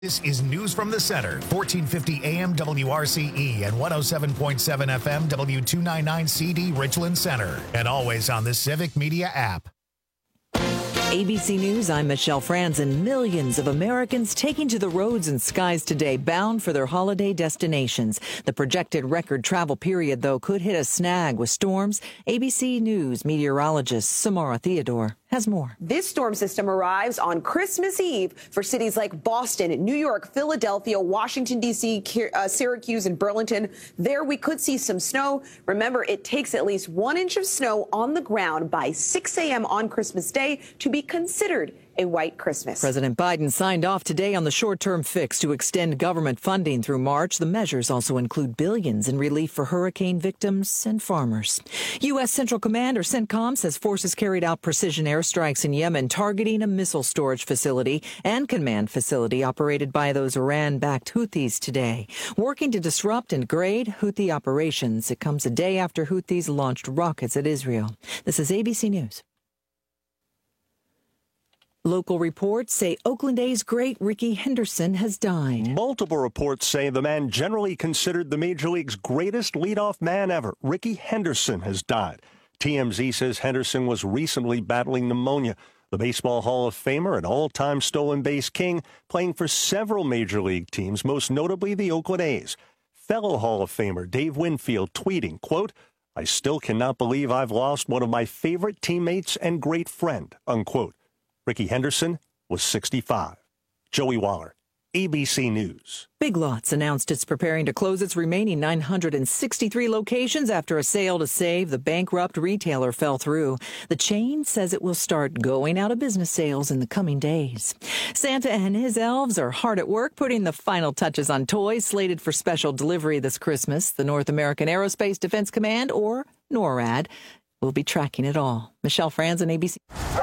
This is News from the Center, 1450 AM WRCE and 107.7 FM W299 CD Richland Center, and always on the Civic Media app. ABC News, I'm Michelle Franzen. Millions of Americans taking to the roads and skies today, bound for their holiday destinations. The projected record travel period, though, could hit a snag with storms. ABC News meteorologist Samara Theodore has more. This storm system arrives on Christmas Eve for cities like Boston, New York, Philadelphia, Washington, D.C., Syracuse, and Burlington. There we could see some snow. Remember, it takes at least 1 inch of snow on the ground by 6 a.m. on Christmas Day to be considered a white Christmas. President Biden signed off today on the short-term fix to extend government funding through March. The measures also include billions in relief for hurricane victims and farmers. U.S. Central Command, or CENTCOM, says forces carried out precision airstrikes in Yemen targeting a missile storage facility and command facility operated by those Iran-backed Houthis today. Working to disrupt and degrade Houthi operations. It comes a day after Houthis launched rockets at Israel. This is ABC News. Local reports say Oakland A's great Rickey Henderson has died. Multiple reports say the man generally considered the Major League's greatest leadoff man ever, Rickey Henderson, has died. TMZ says Henderson was recently battling pneumonia. The Baseball Hall of Famer and all-time stolen base king, playing for several Major League teams, most notably the Oakland A's. Fellow Hall of Famer Dave Winfield tweeting, quote, "I still cannot believe I've lost one of my favorite teammates and great friend," unquote. Rickey Henderson was 65. Joey Waller, ABC News. Big Lots announced it's preparing to close its remaining 963 locations after a sale to save the bankrupt retailer fell through. The chain says it will start going out of business sales in the coming days. Santa and his elves are hard at work putting the final touches on toys slated for special delivery this Christmas. The North American Aerospace Defense Command, or NORAD, will be tracking it all. Michelle Franzen, ABC.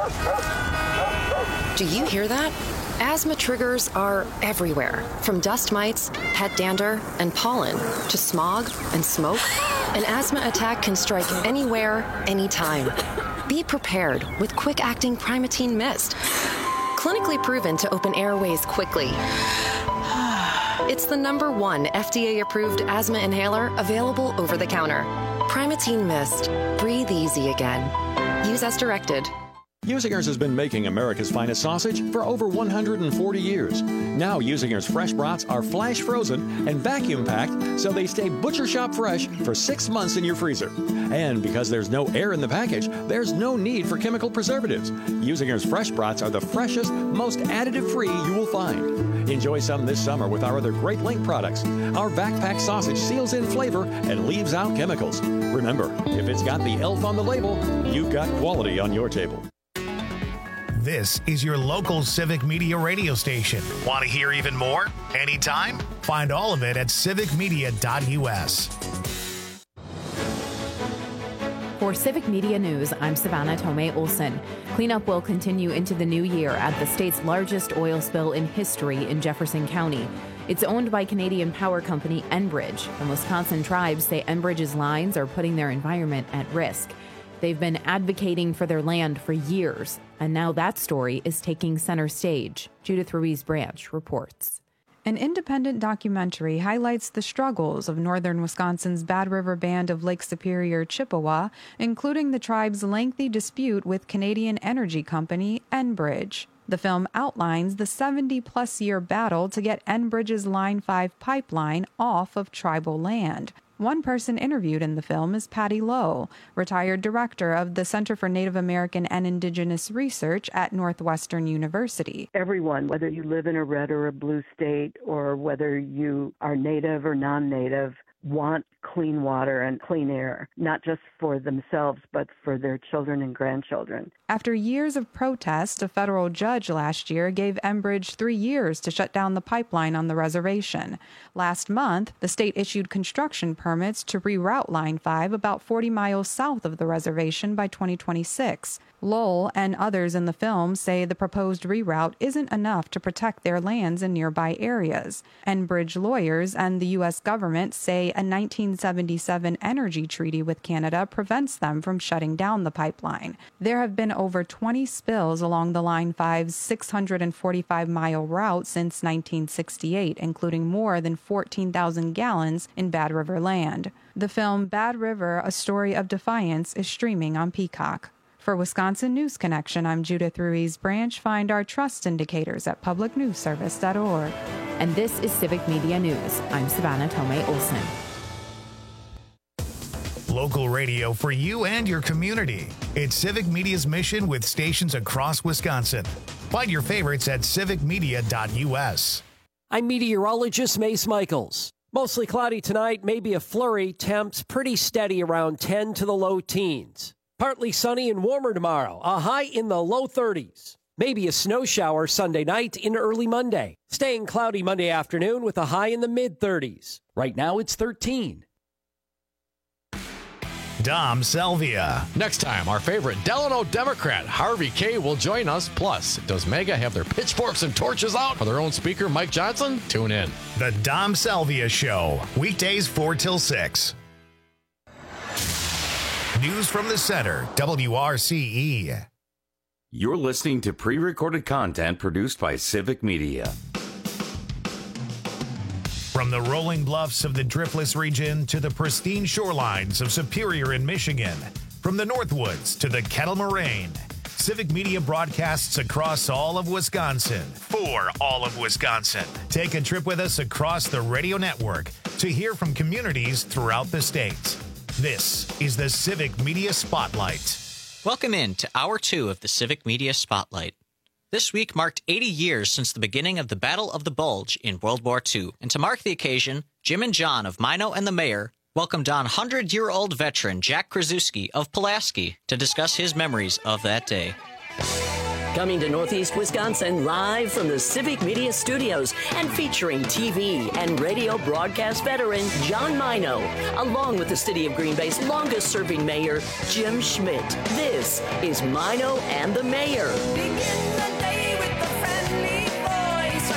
Do you hear that? Asthma triggers are everywhere, from dust mites, pet dander, and pollen, to smog and smoke. An asthma attack can strike anywhere, anytime. Be prepared with quick-acting Primatene Mist. Clinically proven to open airways quickly. It's the #1 FDA-approved asthma inhaler available over the counter. Primatene Mist. Breathe easy again. Use as directed. Usingers has been making America's finest sausage for over 140 years. Now Usingers fresh brats are flash frozen and vacuum packed so they stay butcher shop fresh for 6 months in your freezer. And because there's no air in the package, there's no need for chemical preservatives. Usingers fresh brats are the freshest, most additive-free you will find. Enjoy some this summer with our other great Link products. Our backpack sausage seals in flavor and leaves out chemicals. Remember, if it's got the elf on the label, you've got quality on your table. This is your local Civic Media radio station. Want to hear even more? Anytime? Find all of it at civicmedia.us. For Civic Media News, I'm Savannah Tomei Olson. Cleanup will continue into the new year at the state's largest oil spill in history in Jefferson County. It's owned by Canadian power company Enbridge. The Wisconsin tribes say Enbridge's lines are putting their environment at risk. They've been advocating for their land for years, and now that story is taking center stage. Judith Ruiz Branch reports. An independent documentary highlights the struggles of northern Wisconsin's Bad River Band of Lake Superior, Chippewa, including the tribe's lengthy dispute with Canadian energy company Enbridge. The film outlines the 70-plus year battle to get Enbridge's Line 5 pipeline off of tribal land. One person interviewed in the film is Patty Lowe, retired director of the Center for Native American and Indigenous Research at Northwestern University. Everyone, whether you live in a red or a blue state, or whether you are native or non-native, want clean water and clean air, not just for themselves, but for their children and grandchildren. After years of protest, a federal judge last year gave Enbridge 3 years to shut down the pipeline on the reservation. Last month, the state issued construction permits to reroute Line 5 about 40 miles south of the reservation by 2026. Lowell and others in the film say the proposed reroute isn't enough to protect their lands in nearby areas. Enbridge lawyers and the U.S. government say a 1977 energy treaty with Canada prevents them from shutting down the pipeline. There have been over 20 spills along the Line 5's 645-mile route since 1968, including more than 14,000 gallons in Bad River land. The film Bad River, A Story of Defiance is streaming on Peacock. For Wisconsin News Connection, I'm Judith Ruiz Branch. Find our trust indicators at publicnewsservice.org. And this is Civic Media News. I'm Savannah Tomei Olson. Local radio for you and your community. It's Civic Media's mission with stations across Wisconsin. Find your favorites at civicmedia.us. I'm meteorologist Mace Michaels. Mostly cloudy tonight, maybe a flurry. Temps pretty steady around 10 to the low teens. Partly sunny and warmer tomorrow, a high in the low 30s. Maybe a snow shower Sunday night in early Monday. Staying cloudy Monday afternoon with a high in the mid-30s. Right now it's 13. Dom Salvia. Next time, our favorite Delano Democrat, Harvey Kaye, will join us. Plus, does MAGA have their pitchforks and torches out for their own speaker, Mike Johnson? Tune in. The Dom Salvia Show, weekdays 4 till 6. News from the Center, WRCE. You're listening to pre-recorded content produced by Civic Media. From the rolling bluffs of the Driftless region to the pristine shorelines of Superior in Michigan, from the Northwoods to the Kettle Moraine, Civic Media broadcasts across all of Wisconsin, for all of Wisconsin. Take a trip with us across the radio network to hear from communities throughout the state. This is the Civic Media Spotlight. Welcome in to Hour 2 of the Civic Media Spotlight. This week marked 80 years since the beginning of the Battle of the Bulge in World War II. And to mark the occasion, Jim and John of Mino and the Mayor welcomed on 100-year-old veteran Jack Krasuski of Pulaski to discuss his memories of that day. Coming to Northeast Wisconsin live from the Civic Media Studios and featuring TV and radio broadcast veteran John Mino, along with the City of Green Bay's longest-serving mayor, Jim Schmidt. This is Mino and the Mayor. Begin the day with the friendly voice,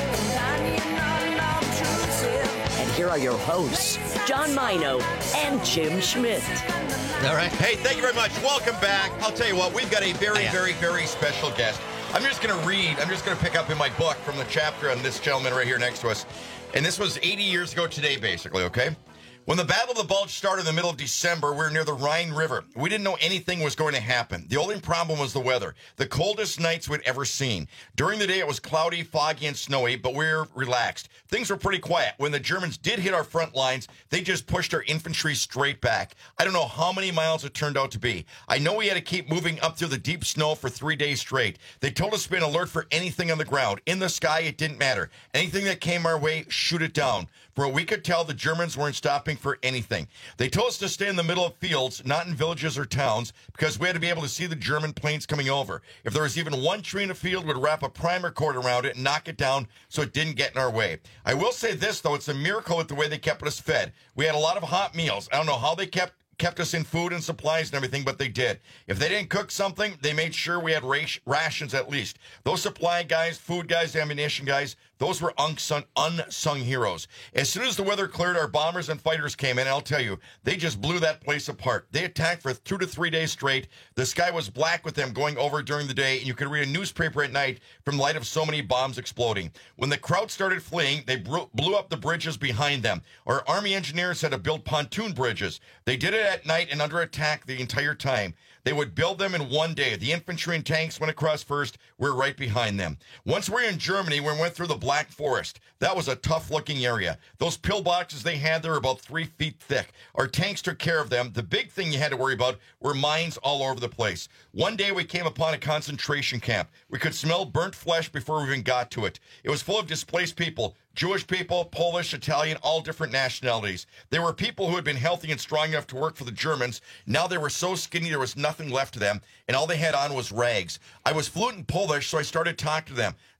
and here are your hosts, John Mino and Jim Schmidt. All right. Hey, thank you very much. Welcome back. I'll tell you what, we've got a very special guest. I'm just going to pick up in my book from the chapter on this gentleman right here next to us. And this was 80 years ago today, basically, okay? When the Battle of the Bulge started in the middle of December, we were near the Rhine River. We didn't know anything was going to happen. The only problem was the weather. The coldest nights we'd ever seen. During the day, it was cloudy, foggy, and snowy, but we were relaxed. Things were pretty quiet. When the Germans did hit our front lines, they just pushed our infantry straight back. I don't know how many miles it turned out to be. I know we had to keep moving up through the deep snow for 3 days straight. They told us to be on alert for anything on the ground. In the sky, it didn't matter. Anything that came our way, shoot it down. For what we could tell, the Germans weren't stopping for anything. They told us to stay in the middle of fields, not in villages or towns, because we had to be able to see the German planes coming over. If there was even one tree in a field, we'd wrap a primer cord around it and knock it down so it didn't get in our way. I will say this, though, it's a miracle with the way they kept us fed. We had a lot of hot meals. I don't know how they kept us in food and supplies and everything, but they did. If they didn't cook something, they made sure we had rations at least. Those supply guys, food guys, ammunition guys, those were unsung heroes. As soon as the weather cleared, our bombers and fighters came in, and I'll tell you, they just blew that place apart. They attacked for 2 to 3 days straight. The sky was black with them going over during the day, and you could read a newspaper at night from the light of so many bombs exploding. When the crowd started fleeing, they blew up the bridges behind them. Our Army engineers had to build pontoon bridges. They did it at night and under attack the entire time. They would build them in one day. The infantry and tanks went across first. We're right behind them. Once we were in Germany, we went through the Black Forest. That was a tough-looking area. Those pillboxes they had there were about 3 feet thick. Our tanks took care of them. The big thing you had to worry about were mines all over the place. One day we came upon a concentration camp. We could smell burnt flesh before we even got to it. It was full of displaced people. Jewish people, Polish, Italian, all different nationalities. They were people who had been healthy and strong enough to work for the Germans. Now they were so skinny there was nothing left of them, and all they had on was rags. I was fluent in Polish, so I started talking to them.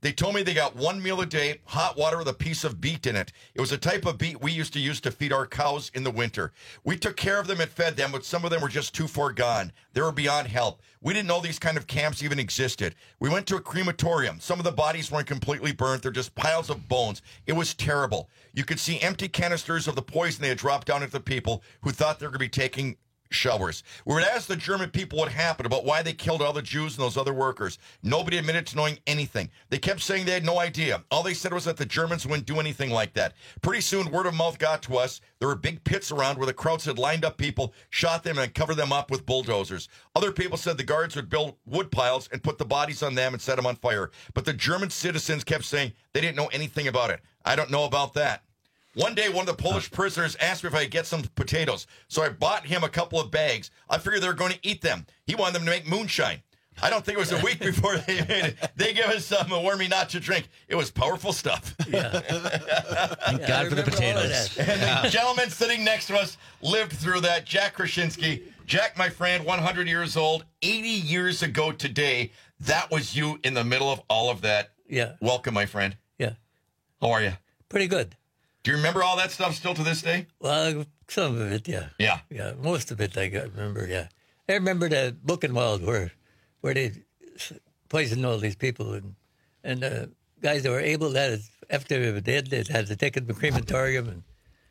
They told me they got one meal a day, hot water with a piece of beet in it. It was a type of beet we used to use to feed our cows in the winter. We took care of them and fed them, but some of them were just too far gone. They were beyond help. We didn't know these kind of camps even existed. We went to a crematorium. Some of the bodies weren't completely burnt. They're just piles of bones. It was terrible. You could see empty canisters of the poison they had dropped down into the people who thought they were going to be taking showers. We would ask the German people what happened, about why they killed all the Jews and those other workers. Nobody admitted to knowing anything. They kept saying they had no idea. All they said was that the Germans wouldn't do anything like that. Pretty soon, word of mouth got to us. There were big pits around where the Krauts had lined up people, shot them, and covered them up with bulldozers. Other people said the guards would build wood piles and put the bodies on them and set them on fire. But the German citizens kept saying they didn't know anything about it. I don't know about that. One day, one of the Polish prisoners asked me if I could get some potatoes, so I bought him a couple of bags. I figured they were going to eat them. He wanted them to make moonshine. I don't think it was a week before they made it. They gave us some and warned me not to drink. It was powerful stuff. Yeah. Thank God for the potatoes. And the gentleman sitting next to us lived through that, Jack Krasinski. Jack, my friend, 100 years old, 80 years ago today. That was you in the middle of all of that. Yeah. Welcome, my friend. Yeah. How are you? Pretty good. Do you remember all that stuff still to this day? Well, some of it, yeah. Yeah. Yeah, most of it I remember, yeah. I remember the Buchenwald where they poisoned all these people and the guys that were able, that is, after they were dead, they had to take them to the crematorium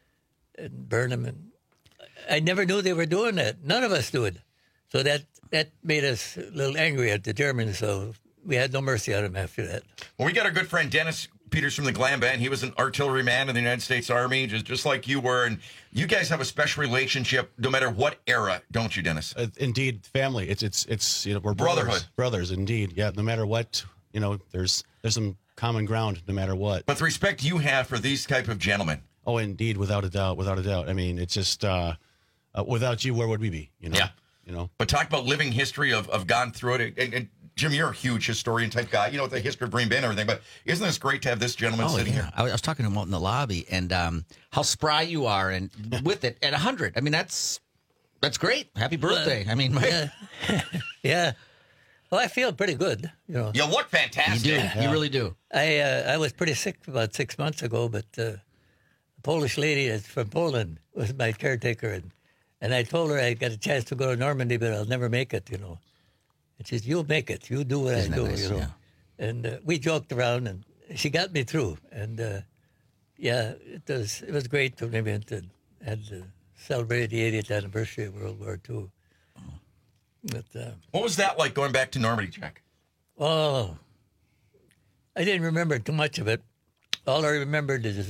and burn them. And I never knew they were doing that. None of us knew it. So that made us a little angry at the Germans, so we had no mercy on them after that. Well, we got our good friend Dennis Peters from the Glam Band. He was an artilleryman in the United States Army, just like you were. And you guys have a special relationship no matter what era, don't you, Dennis? Indeed, family. It's we're brotherhood. Brothers, indeed. Yeah, no matter what, there's some common ground no matter what. But the respect you have for these type of gentlemen. Oh, indeed, without a doubt. I mean, it's just without you, where would we be? Yeah. But talk about living history of gone through it. And Jim, you're a huge historian type guy. You know the history of Green Bay and everything. But isn't this great to have this gentleman sitting here? I was talking to him out in the lobby, and how spry you are, and with it at 100. I mean, that's great. Happy birthday. I mean, yeah. Well, I feel pretty good. You look fantastic. You do. Yeah. You really do. I was pretty sick about 6 months ago, but a Polish lady from Poland was my caretaker, and I told her I got a chance to go to Normandy, but I'll never make it. And she said, "You'll make it. You do what I do." Nice? Yeah. And we joked around, and she got me through. And it was great when we went and had to celebrate the 80th anniversary of World War II. But what was that like going back to Normandy, Jack? Oh, I didn't remember too much of it. All I remembered is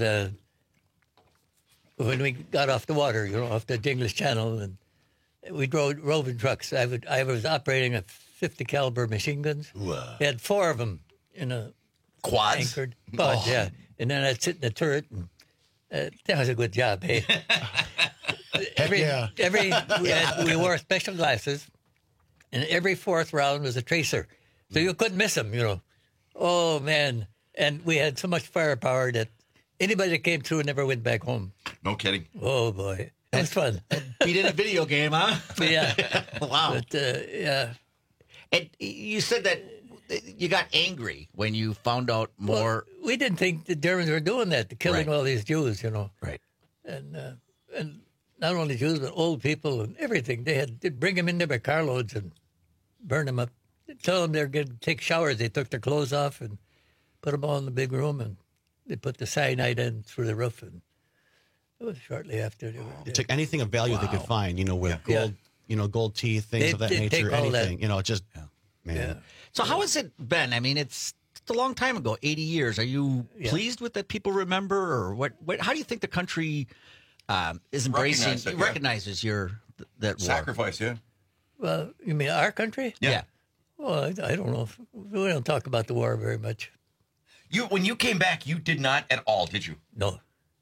when we got off the water, off the English Channel, and we drove roving trucks. I was operating a 50 caliber machine guns. Wow. We had 4 of them in a quads. Anchored quads, yeah. And then I'd sit in the turret, and that was a good job, hey. We wore special glasses, and every 4th round was a tracer, so you couldn't miss them. Oh man! And we had so much firepower that anybody that came through never went back home. No kidding. Oh boy, it was fun. Beat in a video game, huh? Yeah. Wow. But yeah. And you said that you got angry when you found out more. Well, we didn't think the Germans were doing that, killing all these Jews, Right. And not only Jews, but old people and everything. They'd bring them in there by carloads and burn them up. They'd tell them they're going to take showers. They took their clothes off and put them all in the big room, and they put the cyanide in through the roof. And it was shortly after they were dead. Took anything of value they could find, with gold. Gold teeth, things of that nature, anything. Man. Yeah. So how has it been? I mean, it's a long time ago, 80 years. Are you pleased with that people remember, or what? How do you think the country is embracing, recognizes that sacrifice? Yeah. Well, you mean our country? Yeah. Well, I don't know. We don't talk about the war very much. When you came back, you did not at all, did you? No.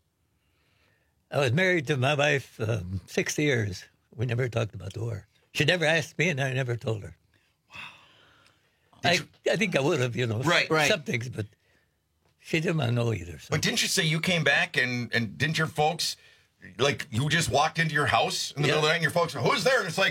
I was married to my wife 60 years. We never talked about the war. She never asked me, and I never told her. Wow. I think I would have, right. Some things, but she didn't want to know either. So. But didn't you say you came back and didn't your folks, you just walked into your house in the middle of the night and your folks, who's there? And it's like,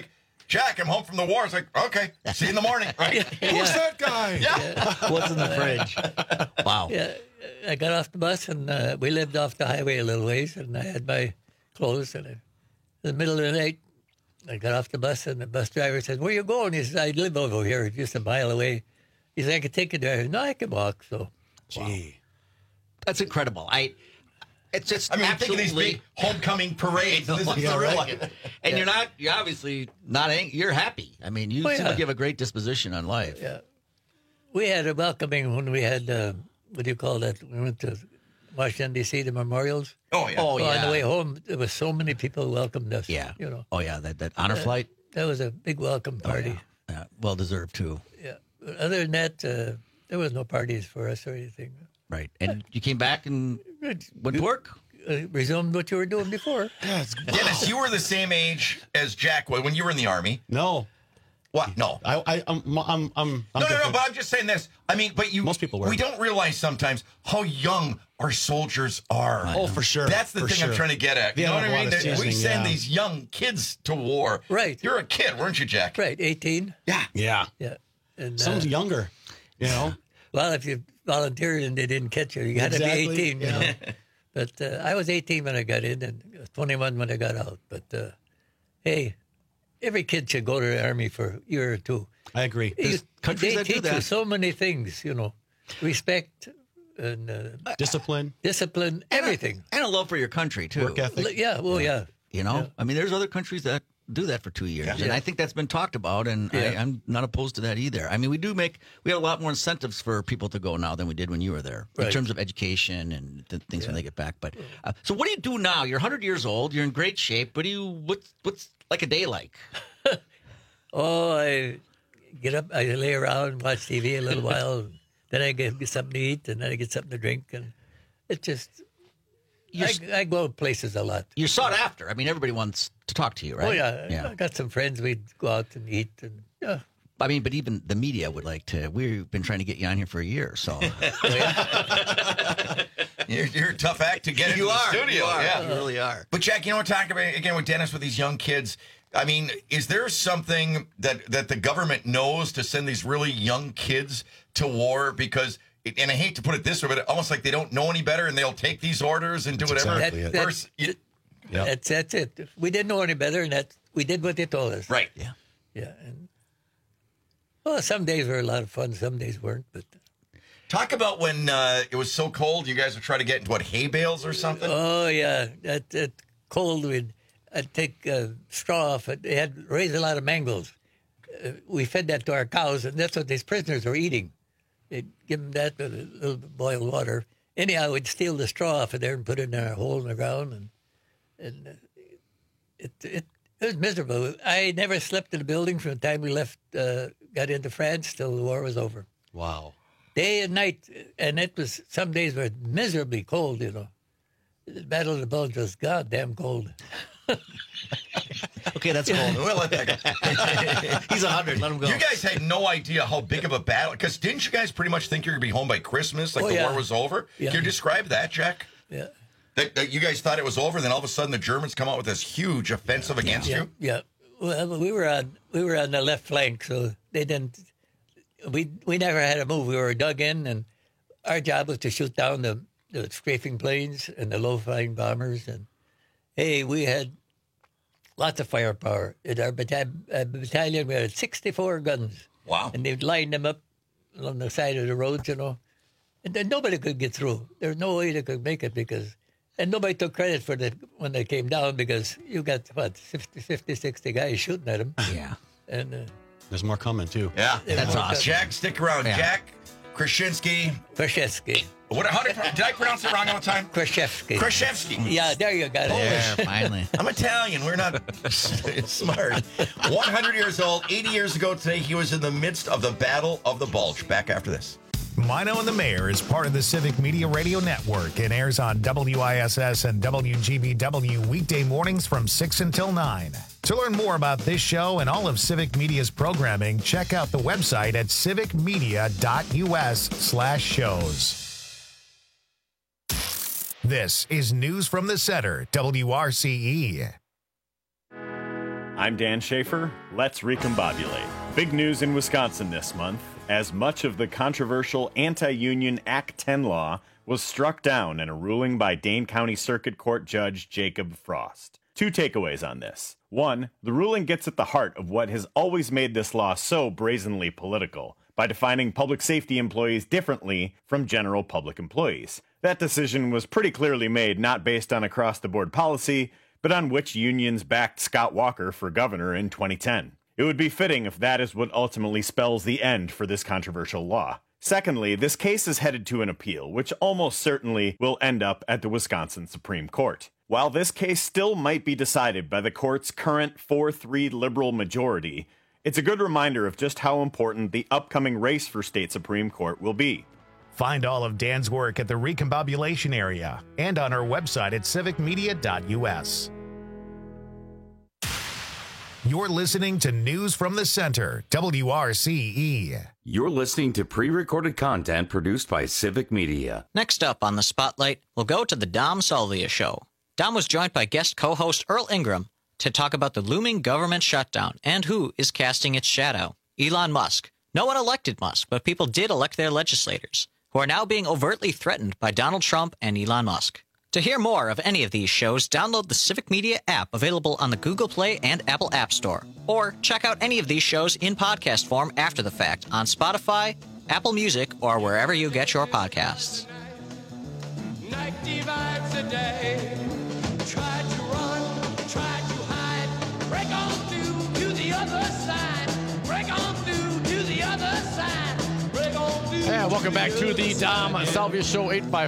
Jack, I'm home from the war. It's like, okay, see you in the morning, right? Who's that guy? Yeah. What's in the fridge? Wow. Yeah, I got off the bus, and we lived off the highway a little ways, and I had my clothes, and in the middle of the night, I got off the bus, and the bus driver said, "Where you going?" He says, "I live over here, just a mile away." He said, "I can take you there." No, I can walk. So, gee, that's incredible. It's just think of these big homecoming parades. This is the real life. And you're obviously not angry. You're happy. I mean, you seem like you have a great disposition on life. Yeah. We had a welcoming when we had, what do you call that? We went to Washington, D.C., the memorials. Oh, yeah. On the way home, there was so many people who welcomed us. Yeah. You know. Oh, yeah, that honor flight. That was a big welcome party. Oh, yeah. Well-deserved, too. Yeah. But other than that, there was no parties for us or anything. Right. And you came back and went to work? Resumed what you were doing before. Dennis, you were the same age as Jack when you were in the Army. No. What? No. I'm No, but I'm just saying this. I mean, but most people were. We don't realize sometimes how young our soldiers are. Oh, for sure. That's the thing I'm trying to get at. You know what I mean? We send these young kids to war. Right. You're a kid, weren't you, Jack? Right, 18. Yeah. Yeah. And, Some's younger, you know? Well, if you volunteered and they didn't catch you, you got to be 18, you know? But I was 18 when I got in and 21 when I got out. But, hey, every kid should go to the Army for a year or two. I agree. They countries that do teach that. you so many things, you know, respect and discipline, everything. And a love for your country, too. Work ethic. Yeah, well, yeah. You know, Yeah. I mean, there's other countries that do that for 2 years, and I think that's been talked about, and I'm not opposed to that either. I mean, we have a lot more incentives for people to go now than we did when you were there, in terms of education and things when they get back. But so, what do you do now? You're 100 years old. You're in great shape. What's like a day like? Oh, I get up, I lay around and watch TV a little while, and then I get something to eat, and then I get something to drink, and it just. I go places a lot. You're sought after. I mean, everybody wants to talk to you, right? Oh, yeah. I got some friends. We'd go out and eat. And yeah. I mean, but even the media would like to. We've been trying to get you on here for a year, so. You're a tough act to get into the studio. You really are. But, Jack, you know, we're talking about, again, with Dennis, with these young kids. I mean, is there something that the government knows to send these really young kids to war? Because... And I hate to put it this way, but almost like they don't know any better, and they'll take these orders and do whatever. That's it. We didn't know any better, and we did what they told us. Right. Yeah. And well, some days were a lot of fun, some days weren't. But talk about when it was so cold, you guys would try to get into hay bales or something. Oh yeah, that cold. I'd take straw off it. They had raised a lot of mangles. We fed that to our cows, and that's what these prisoners were eating. They'd give them that with a little boiled water. Anyhow, we'd steal the straw off of there and put it in a hole in the ground, and it was miserable. I never slept in the building from the time we left, got into France till the war was over. Wow. Day and night, and it was some days were miserably cold. You know, the Battle of the Bulge was goddamn cold. Okay, that's cold. We'll let that go. He's 100. Let him go. You guys had no idea how big of a battle, because didn't you guys pretty much think you were going to be home by Christmas, like the war was over? Yeah. Can you describe that, Jack? Yeah. That you guys thought it was over, then all of a sudden the Germans come out with this huge offensive against you? Yeah. Well, we were on the left flank, so they didn't. We never had to move. We were dug in, and our job was to shoot down the strafing planes and the low-flying bombers. And hey, we had lots of firepower. In our battalion, we had 64 guns. Wow! And they'd line them up along the side of the roads, you know. And then nobody could get through. There was no way they could make it and nobody took credit for that when they came down, because you got, 50, 60 guys shooting at them. Yeah. And there's more coming, too. Yeah. That's awesome. Jack, stick around. Yeah. Jack Kraszewski. Did I pronounce it wrong all the time? Kraszewski. Yeah, there you got it. Yeah, finally. I'm Italian. We're not smart. 100 years old. 80 years ago today, he was in the midst of the Battle of the Bulge. Back after this. Mino and the Mayor is part of the Civic Media Radio Network and airs on WISS and WGBW weekday mornings from 6 until 9. To learn more about this show and all of Civic Media's programming, check out the website at civicmedia.us/shows. This is News from the Center, WRCE. I'm Dan Schaefer. Let's recombobulate. Big news in Wisconsin this month, as much of the controversial anti-union Act 10 law was struck down in a ruling by Dane County Circuit Court Judge Jacob Frost. 2 takeaways on this. 1, the ruling gets at the heart of what has always made this law so brazenly political, by defining public safety employees differently from general public employees. That decision was pretty clearly made not based on across-the-board policy, but on which unions backed Scott Walker for governor in 2010. It would be fitting if that is what ultimately spells the end for this controversial law. Secondly, this case is headed to an appeal, which almost certainly will end up at the Wisconsin Supreme Court. While this case still might be decided by the court's current 4-3 liberal majority, it's a good reminder of just how important the upcoming race for state Supreme Court will be. Find all of Dan's work at the Recombobulation area and on our website at civicmedia.us. You're listening to News from the Center, WRCE. You're listening to pre-recorded content produced by Civic Media. Next up on the Spotlight, we'll go to the Dom Salvia Show. Dom was joined by guest co-host Earl Ingram to talk about the looming government shutdown and who is casting its shadow. Elon Musk. No one elected Musk, but people did elect their legislators, who are now being overtly threatened by Donald Trump and Elon Musk. To hear more of any of these shows, download the Civic Media app available on the Google Play and Apple App Store. Or check out any of these shows in podcast form after the fact on Spotify, Apple Music, or wherever you get your podcasts. Night divides the day. Try to run, try to hide. Break on through to the other side. Break on through to the other side. Break on through. And welcome back to the Dom Salvia Show,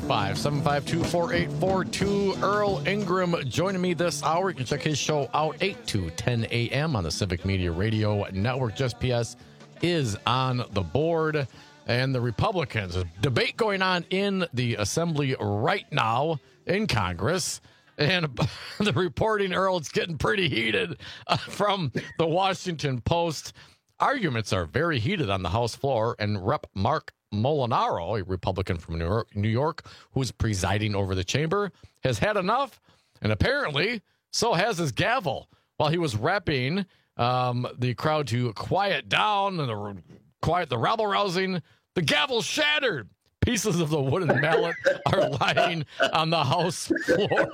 855-752-4842. Earl Ingram joining me this hour. You can check his show out 8 to 10 a.m. on the Civic Media Radio Network. Just PS is on the board. And the Republicans, a debate going on in the Assembly right now in Congress. And the reporting, Earl, it's getting pretty heated from the Washington Post. Arguments are very heated on the House floor, and Rep. Mark Molinaro, a Republican from New York, who's presiding over the chamber, has had enough, and apparently so has his gavel. While he was repping the crowd to quiet down and quiet the rabble-rousing, the gavel shattered. Pieces of the wooden mallet are lying on the House floor.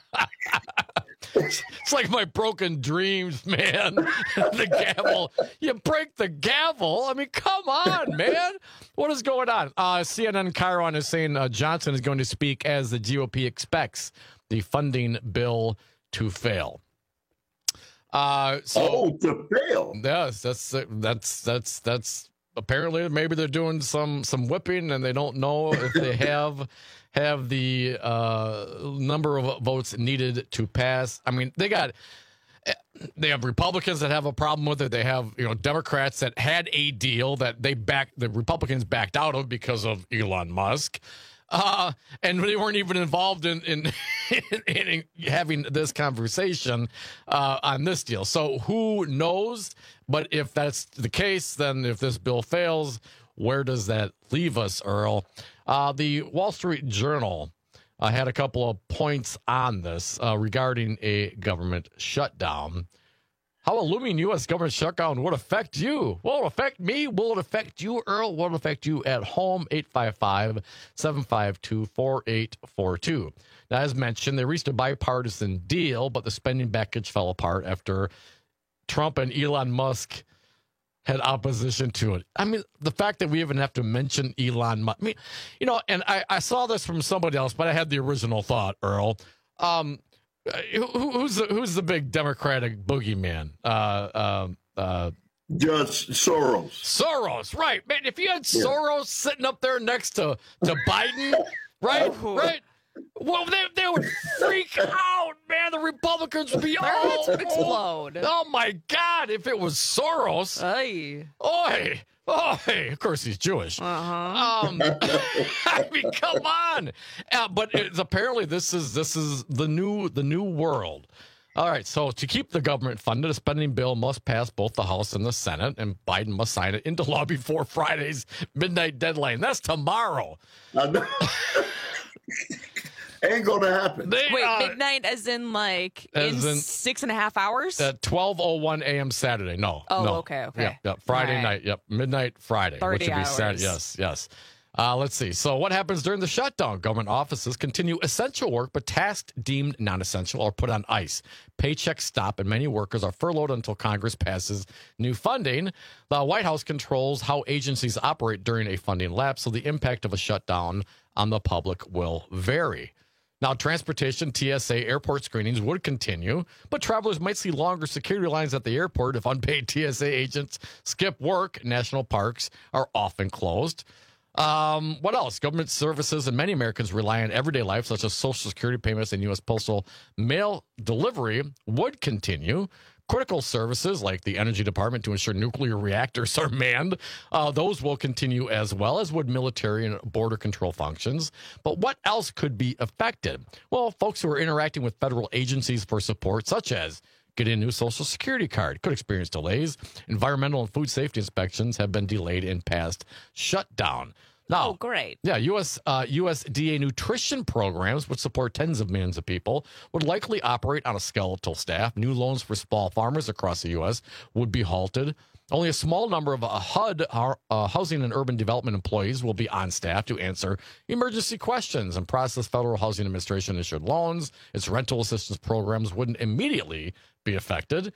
It's like my broken dreams, man. The gavel. You break the gavel? I mean, come on, man. What is going on? CNN Chiron is saying Johnson is going to speak as the GOP expects the funding bill to fail. To fail? Yes, that's apparently maybe they're doing some whipping and they don't know if they have the number of votes needed to pass. I mean, they have Republicans that have a problem with it. They have, Democrats that had a deal that the Republicans backed out of because of Elon Musk. And they weren't even involved in having this conversation on this deal. So who knows? But if that's the case, then if this bill fails, where does that leave us, Earl? The Wall Street Journal had a couple of points on this regarding a government shutdown. How a looming U.S. government shutdown would affect you. Will it affect me? Will it affect you, Earl? Will it affect you at home? 855-752-4842. Now, as mentioned, they reached a bipartisan deal, but the spending package fell apart after Trump and Elon Musk had opposition to it. I mean, the fact that we even have to mention Elon Musk. I mean, and I saw this from somebody else, but I had the original thought, Earl. Who's the big Democratic boogeyman? Just Soros. Soros, right, man. If you had Soros sitting up there next to Biden, right, well, they would freak out, man. The Republicans would be all explode. Oh my God! If it was Soros, Oi. Of course he's Jewish. I mean, come on. But apparently this is the new world. All right, so to keep the government funded, a spending bill must pass both the House and the Senate, and Biden must sign it into law before Friday's midnight deadline. That's tomorrow. Ain't going to happen. Wait, midnight as in like in 6.5 hours? At 12:01 a.m. Saturday. No. Oh, no. okay. Yep. Friday right. night. Yep. Midnight Friday. 30 which would be Saturday. hours. Yes. Let's see. So what happens during the shutdown? Government offices continue essential work, but tasks deemed non-essential are put on ice. Paychecks stop, and many workers are furloughed until Congress passes new funding. The White House controls how agencies operate during a funding lapse, so the impact of a shutdown on the public will vary. Now, transportation, TSA, airport screenings would continue, but travelers might see longer security lines at the airport if unpaid TSA agents skip work. National parks are often closed. What else? Government services and many Americans rely on everyday life, such as Social Security payments and U.S. postal mail delivery, would continue. Critical services like the Energy Department to ensure nuclear reactors are manned, those will continue as well, as would military and border control functions. But what else could be affected? Well, folks who are interacting with federal agencies for support, such as getting a new Social Security card, could experience delays. Environmental and food safety inspections have been delayed in past shutdown. Now, great. Yeah, USDA nutrition programs, which support tens of millions of people, would likely operate on a skeletal staff. New loans for small farmers across the U.S. would be halted. Only a small number of HUD, Housing and Urban Development employees, will be on staff to answer emergency questions and process Federal Housing Administration issued loans. Its rental assistance programs wouldn't immediately be affected.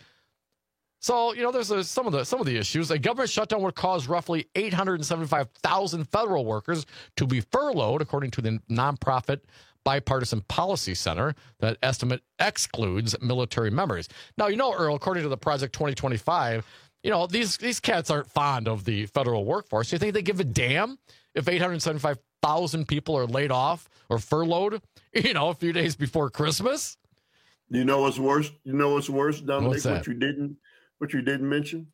So, there's some of the issues. A government shutdown would cause roughly 875,000 federal workers to be furloughed, according to the nonprofit Bipartisan Policy Center. That estimate excludes military members. Now, Earl, according to the Project 2025, these cats aren't fond of the federal workforce. You think they give a damn if 875,000 people are laid off or furloughed, a few days before Christmas? You know what's worse? Dominic? What's that? What you didn't mention?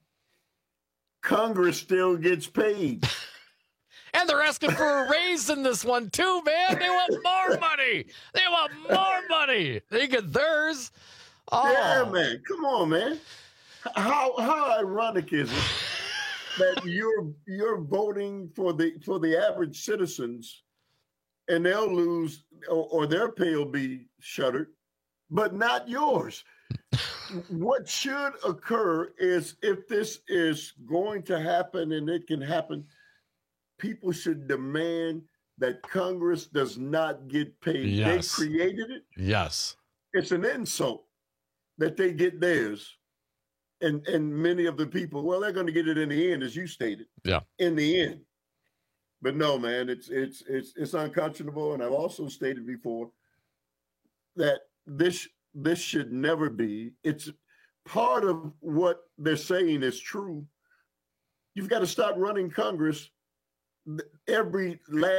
Congress still gets paid. And they're asking for a raise in this one, too, man. They want more money. They get theirs. Oh. Yeah, man. Come on, man. How ironic is it that you're voting for the average citizens and they'll lose or their pay will be shuttered, but not yours? What should occur is, if this is going to happen, and it can happen, people should demand that Congress does not get paid. Yes. They created it. Yes. It's an insult that they get theirs. And many of the people, well, they're going to get it in the end, as you stated. Yeah. In the end. But no, man, it's unconscionable. And I've also stated before that this should never be. It's part of what they're saying is true. You've got to stop running Congress the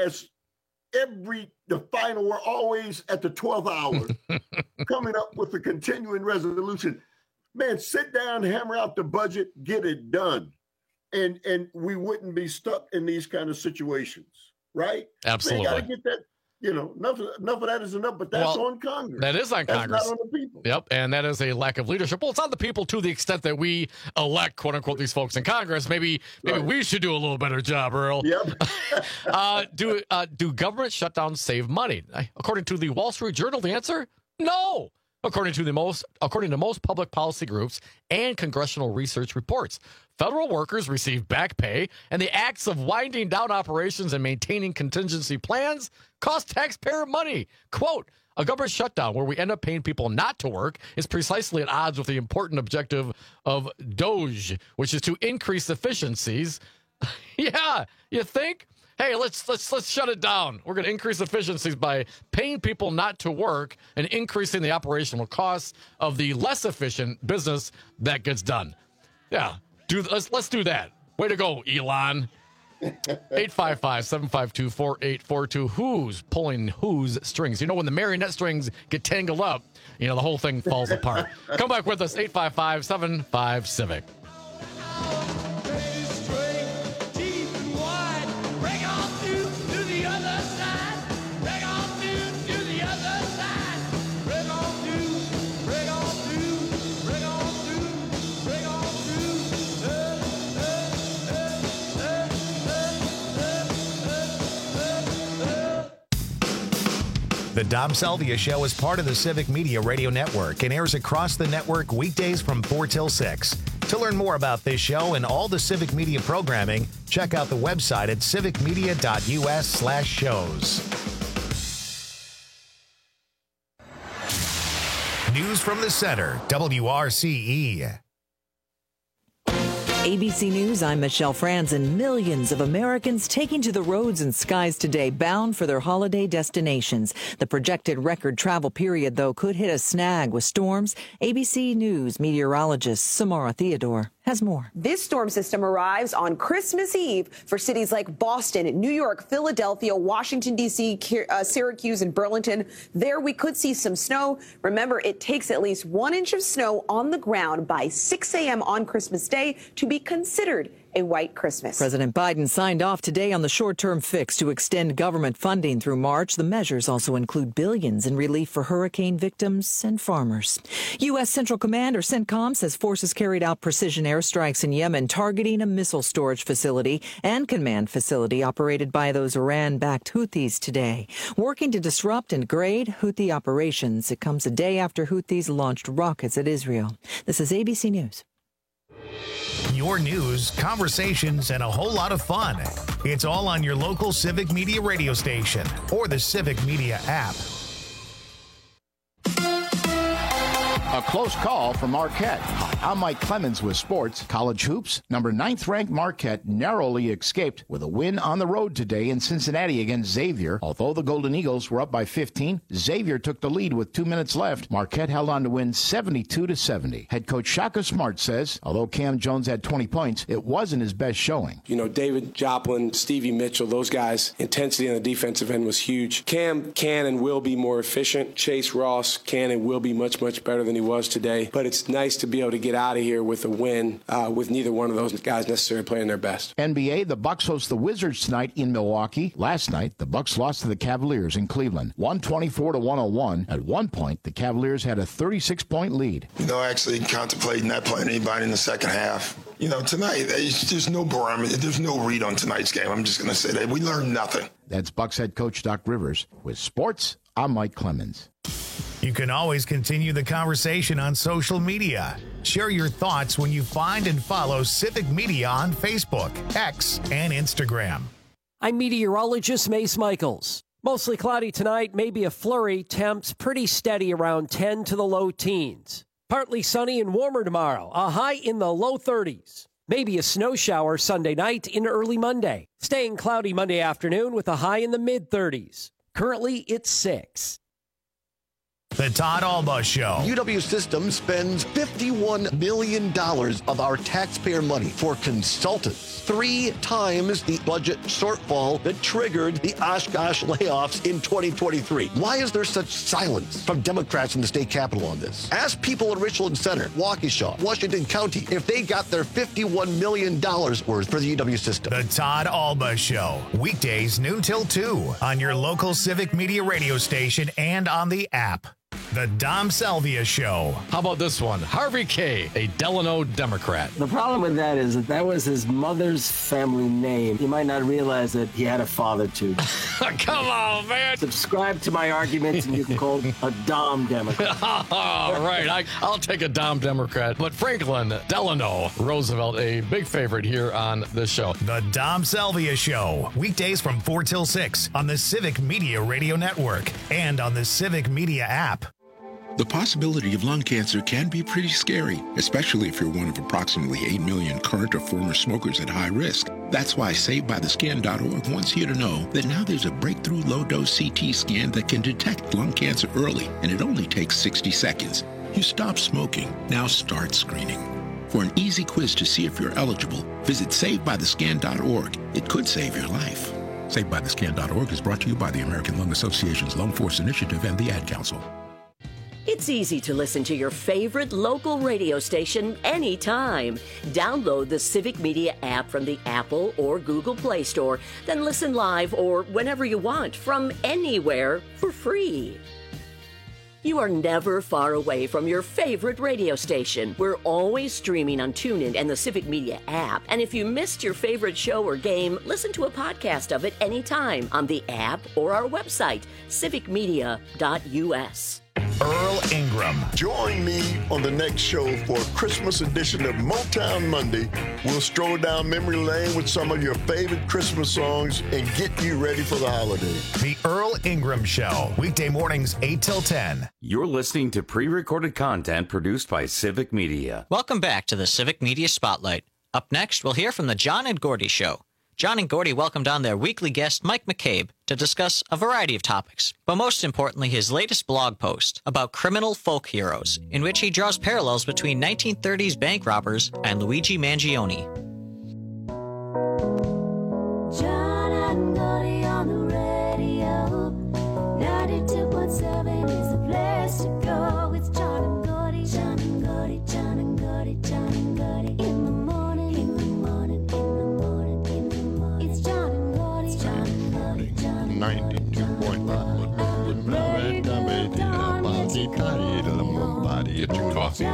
final, we're always at the 12th hour coming up with a continuing resolution. Man, sit down, hammer out the budget, get it done. And we wouldn't be stuck in these kind of situations, right? Absolutely. You got to get that. Enough of that is enough, but that's on Congress. That is on Congress. That's not on the people. Yep, and that is a lack of leadership. Well, it's on the people to the extent that we elect, quote unquote, these folks in Congress. Maybe we should do a little better job, Earl. Yep. Do government shutdowns save money? According to the Wall Street Journal, the answer: no. According to most public policy groups and congressional research reports, federal workers receive back pay, and the acts of winding down operations and maintaining contingency plans cost taxpayer money. Quote, a government shutdown where we end up paying people not to work is precisely at odds with the important objective of DOGE, which is to increase efficiencies. Yeah, you think? Hey, let's shut it down. We're going to increase efficiencies by paying people not to work and increasing the operational costs of the less efficient business that gets done. Yeah, let's do that. Way to go, Elon. 855-752-4842. Who's pulling whose strings? When the marionette strings get tangled up, the whole thing falls apart. Come back with us, 855-75-CIVIC. The The Dom Salvia Show is part of the Civic Media Radio Network and airs across the network weekdays from 4 till 6. To learn more about this show and all the Civic Media programming, check out the website at civicmedia.us/shows. News from the center, WRCE. ABC News, I'm Michelle Franzen. Millions of Americans taking to the roads and skies today, bound for their holiday destinations. The projected record travel period, though, could hit a snag with storms. ABC News meteorologist Samara Theodore has more. This storm system arrives on Christmas Eve for cities like Boston, New York, Philadelphia, Washington, D.C., Syracuse, and Burlington. There we could see some snow. Remember, it takes at least 1 inch of snow on the ground by 6 a.m. on Christmas Day to be considered a white Christmas. President Biden signed off today on the short-term fix to extend government funding through March. The measures also include billions in relief for hurricane victims and farmers. U.S. Central Command, or CENTCOM, says forces carried out precision airstrikes in Yemen, targeting a missile storage facility and command facility operated by those Iran-backed Houthis today. Working to disrupt and degrade Houthi operations, it comes a day after Houthis launched rockets at Israel. This is ABC News. Your news, conversations, and a whole lot of fun. It's all on your local Civic Media radio station or the Civic Media app. A close call for Marquette. Hi, I'm Mike Clemens with sports. College hoops. Number 9th-ranked Marquette narrowly escaped with a win on the road today in Cincinnati against Xavier. Although the Golden Eagles were up by 15, Xavier took the lead with 2 minutes left. Marquette held on to win 72-70. Head coach Shaka Smart says, although Cam Jones had 20 points, it wasn't his best showing. You know, David Joplin, Stevie Mitchell, those guys, intensity on the defensive end was huge. Cam can and will be more efficient. Chase Ross can and will be much, much better than he was today, but it's nice to be able to get out of here with a win with neither one of those guys necessarily playing their best. NBA, the Bucks host the Wizards tonight in Milwaukee. Last night, the Bucks lost to the Cavaliers in Cleveland, 124-101. At one point, the Cavaliers had a 36-point lead. You know, actually contemplating not playing anybody in the second half. You know, tonight, there's no barometer, there's no read on tonight's game. I'm just going to say that we learned nothing. That's Bucks head coach Doc Rivers. With sports, I'm Mike Clemens. You can always continue the conversation on social media. Share your thoughts when you find and follow Civic Media on Facebook, X, and Instagram. I'm meteorologist Mace Michaels. Mostly cloudy tonight, maybe a flurry. Temps pretty steady around 10 to the low teens. Partly sunny and warmer tomorrow, a high in the low 30s. Maybe a snow shower Sunday night into early Monday. Staying cloudy Monday afternoon with a high in the mid-30s. Currently, it's 6. The Todd Alba Show. UW Systems spends $51 million of our taxpayer money for consultants. 3 times the budget shortfall that triggered the Oshkosh layoffs in 2023. Why is there such silence from Democrats in the state capitol on this? Ask people in Richland Center, Waukesha, Washington County, if they got their $51 million worth for the UW system. The Todd Alba Show. Weekdays noon till 2 on your local Civic Media radio station and on the app. The Dom Salvia Show. How about this one? Harvey K., a Delano Democrat. The problem with that is that was his mother's family name. You might not realize that he had a father, too. Come on, man. Subscribe to my arguments and you can call a Dom Democrat. All right, I'll take a Dom Democrat. But Franklin Delano Roosevelt, a big favorite here on this show. The Dom Salvia Show. Weekdays from 4 till 6 on the Civic Media Radio Network and on the Civic Media app. The possibility of lung cancer can be pretty scary, especially if you're one of approximately 8 million current or former smokers at high risk. That's why SaveByTheScan.org wants you to know that now there's a breakthrough low-dose CT scan that can detect lung cancer early, and it only takes 60 seconds. You stop smoking, now start screening. For an easy quiz to see if you're eligible, visit SaveByTheScan.org. It could save your life. SaveByTheScan.org is brought to you by the American Lung Association's Lung Force Initiative and the Ad Council. It's easy to listen to your favorite local radio station anytime. Download the Civic Media app from the Apple or Google Play Store, then listen live or whenever you want from anywhere for free. You are never far away from your favorite radio station. We're always streaming on TuneIn and the Civic Media app. And if you missed your favorite show or game, listen to a podcast of it anytime on the app or our website, civicmedia.us. Earl Ingram. Join me on the next show for a Christmas edition of Motown Monday. We'll stroll down memory lane with some of your favorite Christmas songs and get you ready for the holiday. The Earl Ingram Show, weekday mornings 8 till 10. You're listening to pre-recorded content produced by Civic Media. Welcome back to the Civic Media Spotlight. Up next, we'll hear from the John and Gordy Show. John and Gordy welcomed on their weekly guest, Mike McCabe, to discuss a variety of topics, but most importantly, his latest blog post about criminal folk heroes, in which he draws parallels between 1930s bank robbers and Luigi Mangione. John and Gordy on the radio. 92.7 is the place to go. It's John and Gordy, John and Gordy, John and Gordy, John and Gordy. In the morning, in the morning, in the morning, in the morning. It's John and Gordy, John and Gordy, John and Gordy. 92.5. Get your coffee.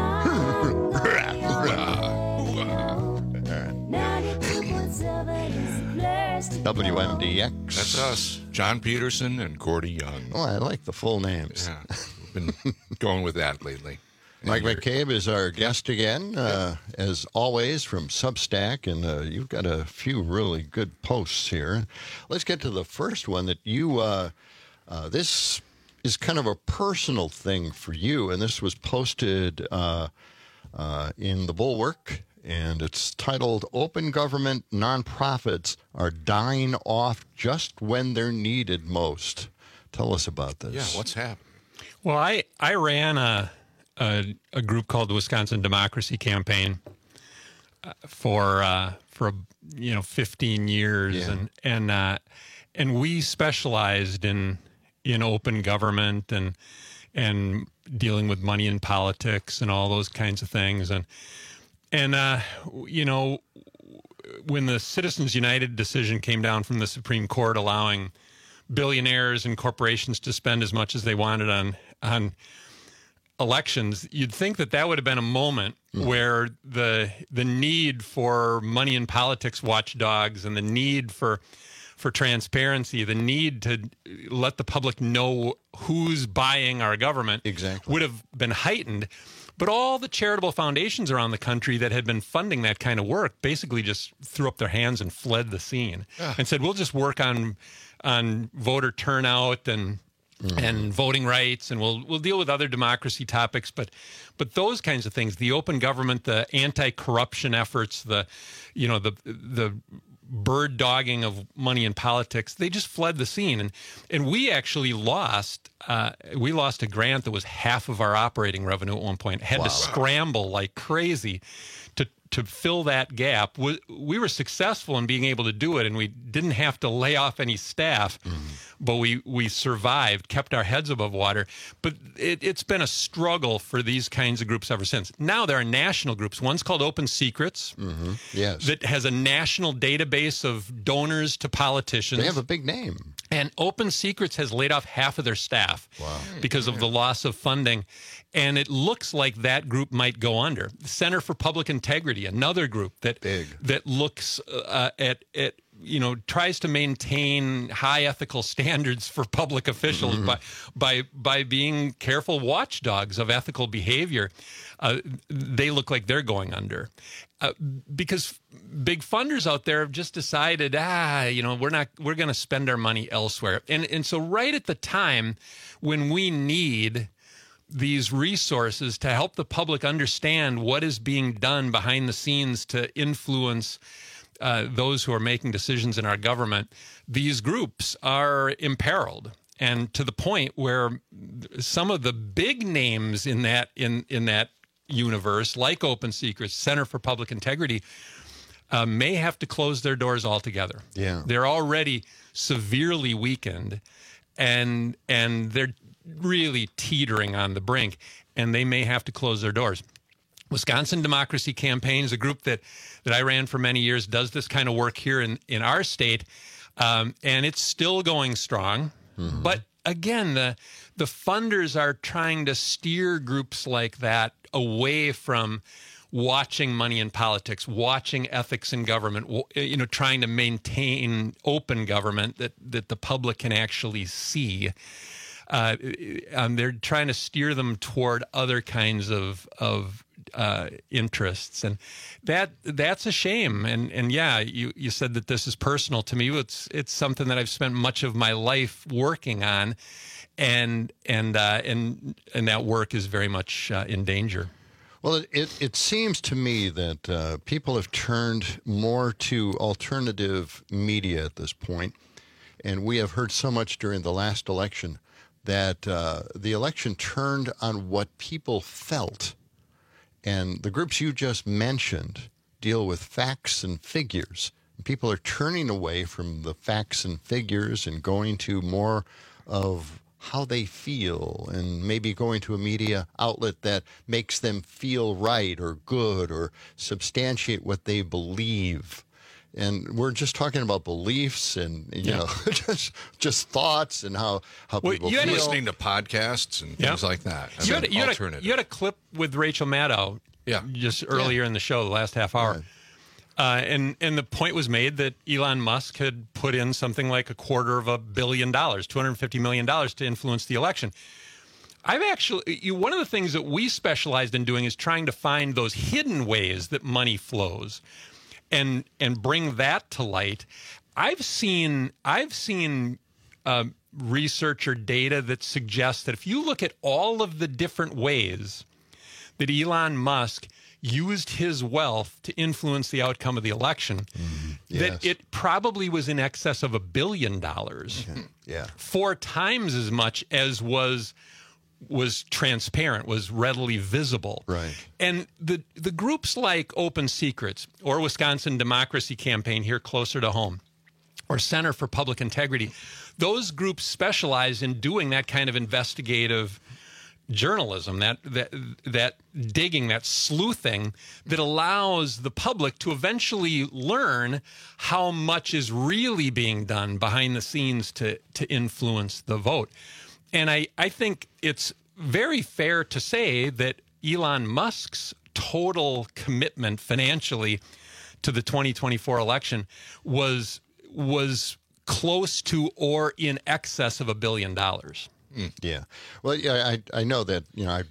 WMDX. That's us, John Peterson and Gordy Young. Oh, I like the full names. Yeah, we've been going with that lately. Mike McCabe is our guest again, as always, from Substack, and you've got a few really good posts here. Let's get to the first one that you, this is kind of a personal thing for you, and this was posted in the Bulwark, and it's titled, Open Government Nonprofits Are Dying Off Just When They're Needed Most. Tell us about this. Yeah, what's happening? Well, I ran a group called the Wisconsin Democracy Campaign for 15 years, and we specialized in open government and dealing with money in politics and all those kinds of things, and when the Citizens United decision came down from the Supreme Court allowing billionaires and corporations to spend as much as they wanted on elections, you'd think that would have been a moment where the need for money in politics watchdogs and the need for transparency, the need to let the public know who's buying our government would have been heightened. But all the charitable foundations around the country that had been funding that kind of work basically just threw up their hands and fled the scene and said, we'll just work on voter turnout and voting rights, and we'll deal with other democracy topics, but those kinds of things, the open government, the anti-corruption efforts, the bird dogging of money in politics, they just fled the scene, and we actually lost a grant that was half of our operating revenue at one point. Had to scramble like crazy to fill that gap. We were successful in being able to do it, and we didn't have to lay off any staff, but we survived, kept our heads above water. But it's been a struggle for these kinds of groups ever since. Now there are national groups. One's called Open Secrets, that has a national database of donors to politicians. They have a big name. And Open Secrets has laid off half of their staff because of the loss of funding. And it looks like that group might go under. The Center for Public Integrity, another group that looks at tries to maintain high ethical standards for public officials by being careful watchdogs of ethical behavior. They look like they're going under. Because big funders out there have just decided, we're going to spend our money elsewhere. And so right at the time when we need these resources to help the public understand what is being done behind the scenes to influence those who are making decisions in our government, these groups are imperiled. And to the point where some of the big names in that universe, like Open Secrets, Center for Public Integrity, may have to close their doors altogether. Yeah. They're already severely weakened, and they're really teetering on the brink, and they may have to close their doors. Wisconsin Democracy Campaign is a group that I ran for many years, does this kind of work here in our state, and it's still going strong. But again, the funders are trying to steer groups like that away from watching money in politics, watching ethics in government, trying to maintain open government that the public can actually see. They're trying to steer them toward other kinds of interests, and that's a shame. And yeah, you said that this is personal to me. It's something that I've spent much of my life working on, and that work is very much in danger. Well, it seems to me that people have turned more to alternative media at this point, and we have heard so much during the last election that the election turned on what people felt. And the groups you just mentioned deal with facts and figures. People are turning away from the facts and figures and going to more of how they feel, and maybe going to a media outlet that makes them feel right or good or substantiate what they believe. And we're just talking about beliefs and just thoughts and how people feel. Listening to podcasts and things like that. You had a clip with Rachel Maddow just earlier in the show, the last half hour. And the point was made that Elon Musk had put in something like $250 million, $250 million to influence the election. I've actually, one of the things that we specialized in doing is trying to find those hidden ways that money flows and bring that to light. I've seen research or data that suggests that if you look at all of the different ways that Elon Musk used his wealth to influence the outcome of the election, that it probably was in excess of $1 billion. 4 times as much as was transparent, was readily visible. Right. And the groups like Open Secrets or Wisconsin Democracy Campaign here closer to home, or Center for Public Integrity, those groups specialize in doing that kind of investigative journalism, that digging, that sleuthing that allows the public to eventually learn how much is really being done behind the scenes to influence the vote. And I think it's very fair to say that Elon Musk's total commitment financially to the 2024 election was close to or in excess of $1 billion. Yeah. Well, yeah, I know that, I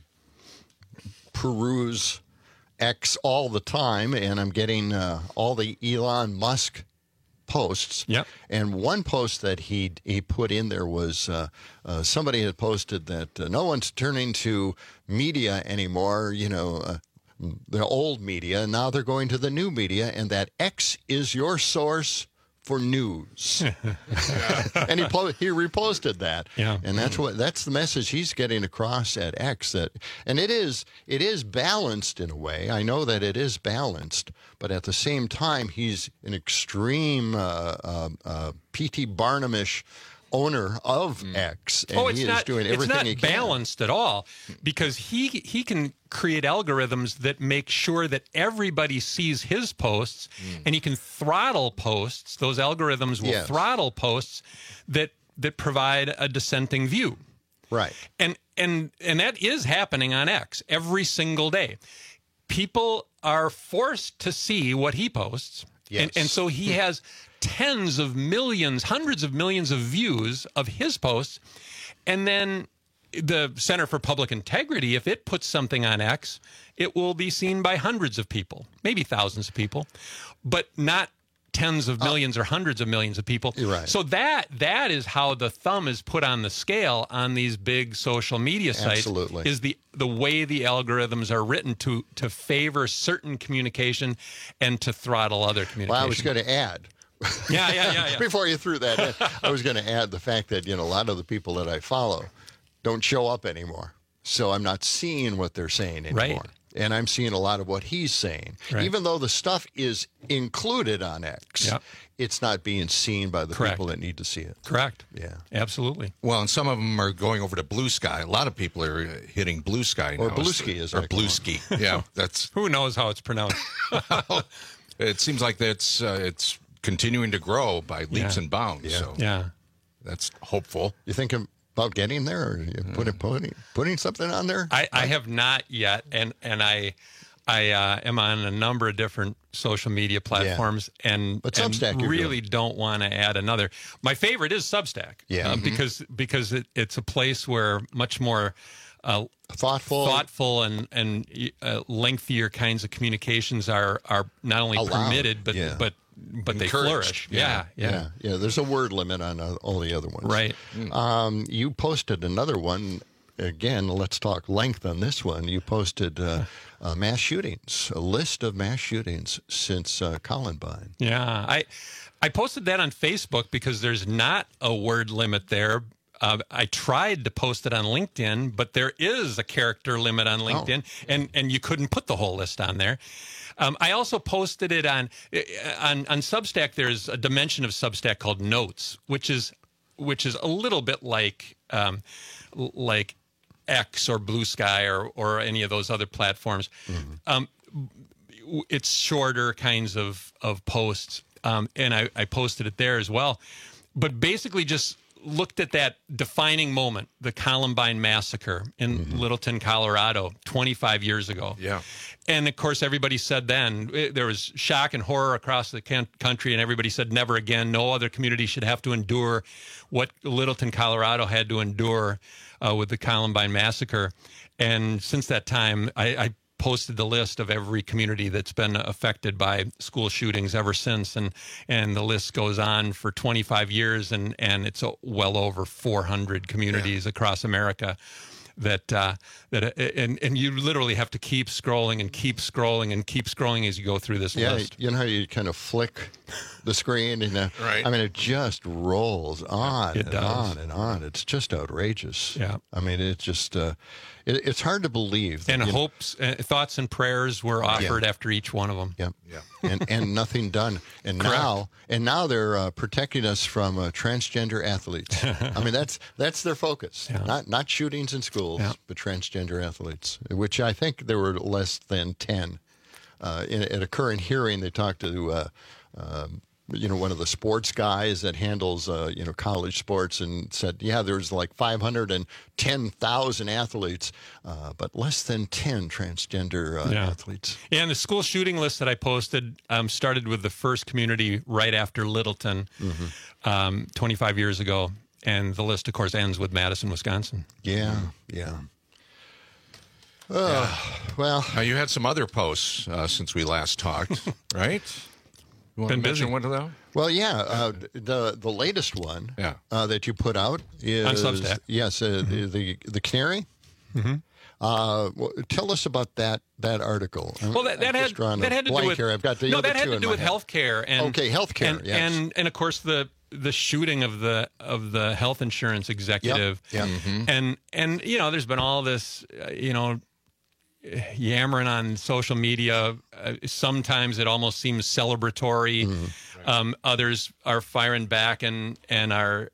peruse X all the time, and I'm getting all the Elon Musk posts. Yep. And one post that he put in there was somebody had posted that no one's turning to media anymore, the old media, and now they're going to the new media, and that X is your source for news. And he reposted that. Yeah. And that's the message he's getting across at X. And it is balanced in a way. I know that it is balanced, but at the same time, he's an extreme P.T. Barnum-ish owner of X, and he is doing everything he can. It's not balanced at all, because he can create algorithms that make sure that everybody sees his posts, and he can throttle posts. Those algorithms will throttle posts that provide a dissenting view. Right. And that is happening on X every single day. People are forced to see what he posts. Yes. And so he has tens of millions, hundreds of millions of views of his posts. And then the Center for Public Integrity, if it puts something on X, it will be seen by hundreds of people, maybe thousands of people, but not tens of millions or hundreds of millions of people. You're right. So that is how the thumb is put on the scale on these big social media sites. Absolutely. Is the way the algorithms are written to favor certain communication and to throttle other communication. Well, I was going to add. Yeah. Before you threw that in, I was going to add the fact that, a lot of the people that I follow don't show up anymore. So I'm not seeing what they're saying anymore. Right. And I'm seeing a lot of what he's saying. Right. Even though the stuff is included on X, it's not being seen by the people that need to see it. Correct. Yeah. Absolutely. Well, and some of them are going over to Blue Sky. A lot of people are hitting Blue Sky now. Or Bluesky, or Bluesky. Yeah, that's who knows how it's pronounced. It seems like it's continuing to grow by leaps and bounds. Yeah. So yeah. that's hopeful. You think about getting there, or putting something on there? I have not yet, and I am on a number of different social media platforms, but Substack, and really don't want to add another. My favorite is Substack, because it's a place where much more thoughtful and lengthier kinds of communications are not only permitted, but they flourish. Yeah. There's a word limit on all the other ones. Right. You posted another one. Again, let's talk length on this one. You posted mass shootings, a list of mass shootings since Columbine. Yeah, I posted that on Facebook because there's not a word limit there. I tried to post it on LinkedIn, but there is a character limit on LinkedIn, and you couldn't put the whole list on there. I also posted it on Substack. There's a dimension of Substack called Notes, which is a little bit like X or Blue Sky or any of those other platforms. It's shorter kinds of posts, and I posted it there as well. But basically just looked at that defining moment, the Columbine massacre in Littleton, Colorado, 25 years ago. Yeah. And, of course, everybody said then, there was shock and horror across the country, and everybody said never again. No other community should have to endure what Littleton, Colorado had to endure with the Columbine massacre. And since that time, I posted the list of every community that's been affected by school shootings ever since, and the list goes on for 25 years, and it's well over 400 communities across America and you literally have to keep scrolling and keep scrolling and keep scrolling as you go through this list. You know how you kind of flick the screen and right. I mean, it just rolls on It and does. on and on. It's just outrageous. Yeah. I mean, it's just it's hard to believe. That, and hopes, thoughts, and prayers were offered after each one of them. Yep. Yeah. And nothing done. And now they're protecting us from transgender athletes. I mean, that's their focus. Yeah. Not shootings in schools, but transgender athletes, which I think there were less than 10. At a current hearing, they talked to one of the sports guys that handles college sports, and said, there's like 510,000 athletes, but less than 10 transgender athletes. Yeah, and the school shooting list that I posted started with the first community right after Littleton 25 years ago, and the list, of course, ends with Madison, Wisconsin. Yeah. Well, you had some other posts since we last talked, right? You want to mention one of them? Well, the latest one that you put out is on Substack. Yes, the Canary. Tell us about that article. Well, that had to do with I've got the that had to do with healthcare and healthcare. And of course the shooting of the health insurance executive. Yep. And there's been all this yammering on social media. Sometimes it almost seems celebratory. Others are firing back and are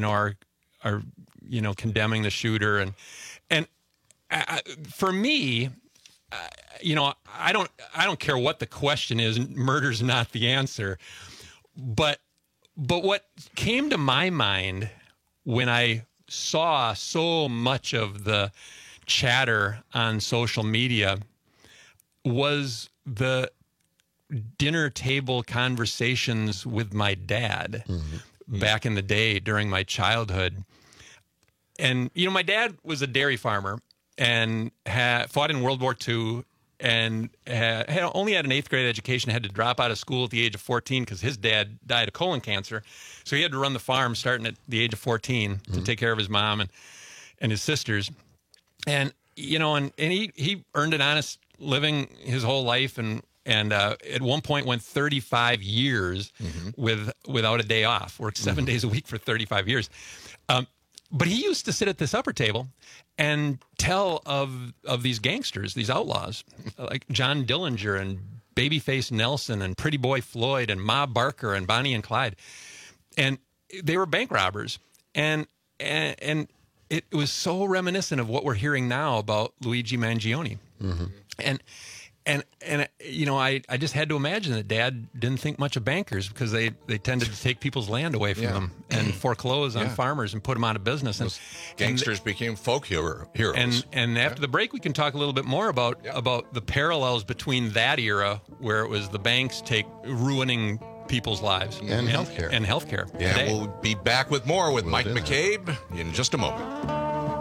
condemning the shooter. And for me, I don't care what the question is. Murder's not the answer. But what came to my mind when I saw so much of the chatter on social media was the dinner table conversations with my dad back in the day during my childhood. And, my dad was a dairy farmer and fought in World War II and only had an 8th grade education, had to drop out of school at the age of 14 because his dad died of colon cancer. So he had to run the farm starting at the age of 14 to take care of his mom and his sisters. And he earned an honest living his whole life, and at one point went 35 years without a day off. Worked 7 days a week for 35 years. But he used to sit at this upper table and tell of these gangsters, these outlaws, like John Dillinger and Babyface Nelson and Pretty Boy Floyd and Ma Barker and Bonnie and Clyde, and they were bank robbers, and it was so reminiscent of what we're hearing now about Luigi Mangione. And you know, I just had to imagine that Dad didn't think much of bankers because they tended to take people's land away from them and foreclose on farmers and put them out of business. And gangsters became folk heroes. And after the break, we can talk a little bit more about the parallels between that era, where it was the banks ruining people's lives and healthcare. And healthcare. Yeah, today. we'll be back with more with Mike McCabe in just a moment.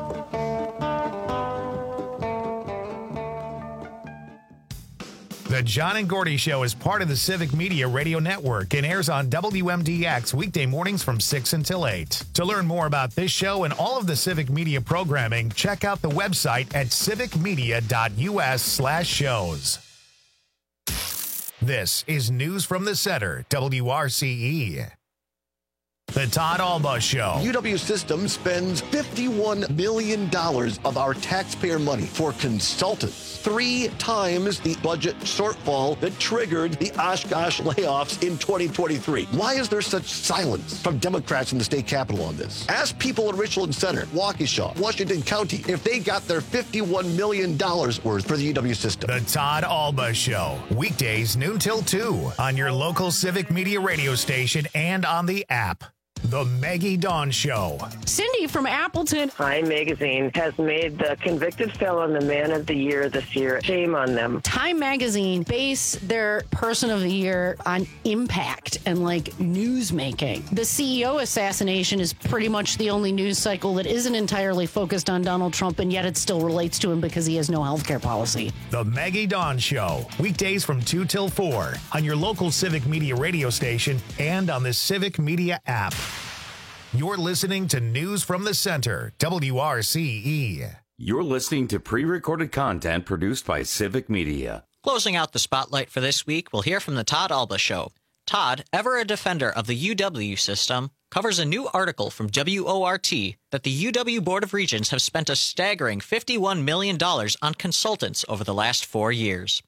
The John and Gordy Show is part of the Civic Media Radio Network and airs on WMDX weekday mornings from 6 until 8. To learn more about this show and all of the Civic Media programming, check out the website at civicmedia.us/shows. This is News from the Center, WRCE. The Todd Alba Show. UW System spends $51 million of our taxpayer money for consultants, 3 times the budget shortfall that triggered the Oshkosh layoffs in 2023. Why is there such silence from Democrats in the state capitol on this? Ask people in Richland Center, Waukesha, Washington County, if they got their $51 million worth for the UW System. The Todd Alba Show. Weekdays noon till 2 on your local Civic Media radio station and on the app. The Maggie Dawn Show. Cindy from Appleton. Time Magazine has made the convicted felon the man of the year this year. Shame on them. Time Magazine base their person of the year on impact and like news making. The CEO assassination is pretty much the only news cycle that isn't entirely focused on Donald Trump, and yet it still relates to him because he has no healthcare policy. The Maggie Dawn Show. Weekdays from 2 till 4 on your local Civic Media radio station and on the Civic Media app. You're listening to News from the Center, WRCE. You're listening to pre-recorded content produced by Civic Media. Closing out the spotlight for this week, we'll hear from the Todd Alba Show. Todd, ever a defender of the UW system, covers a new article from WORT that the UW Board of Regents have spent a staggering $51 million on consultants over the last 4 years.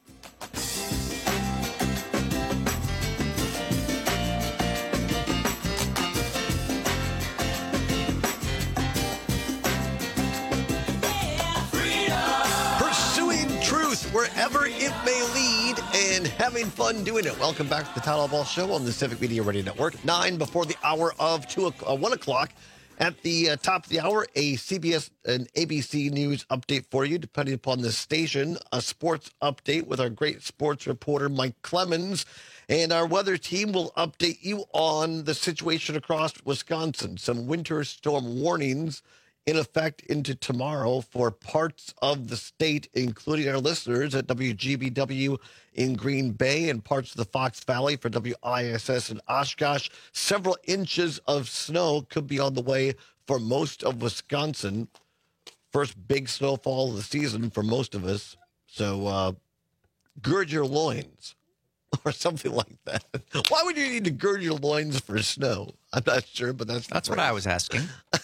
Wherever it may lead and having fun doing it. Welcome back to the Todd Alba Show on the Civic Media Radio Network. 9 before the hour of 1 o'clock. At the top of the hour, a CBS and ABC News update for you, depending upon the station. A sports update with our great sports reporter, Mike Clemens. And our weather team will update you on the situation across Wisconsin. Some winter storm warnings in effect into tomorrow for parts of the state, including our listeners at WGBW in Green Bay and parts of the Fox Valley for WISS in Oshkosh. Several inches of snow could be on the way for most of Wisconsin. First big snowfall of the season for most of us. So gird your loins or something like that. Why would you need to gird your loins for snow? I'm not sure, but that's what I was asking.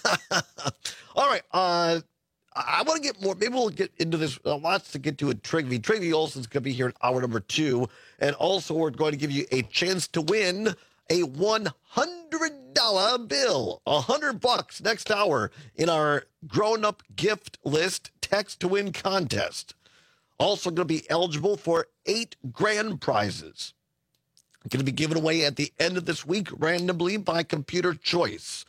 All right. I want to get more. Maybe we'll get into this. Lots to get to at Trigby. Trigby Olsen's going to be here in hour number 2. And also, we're going to give you a chance to win a $100 bill. $100 next hour in our grown-up gift list text to win contest. Also going to be eligible for 8 grand prizes. Going to be given away at the end of this week randomly by computer choice.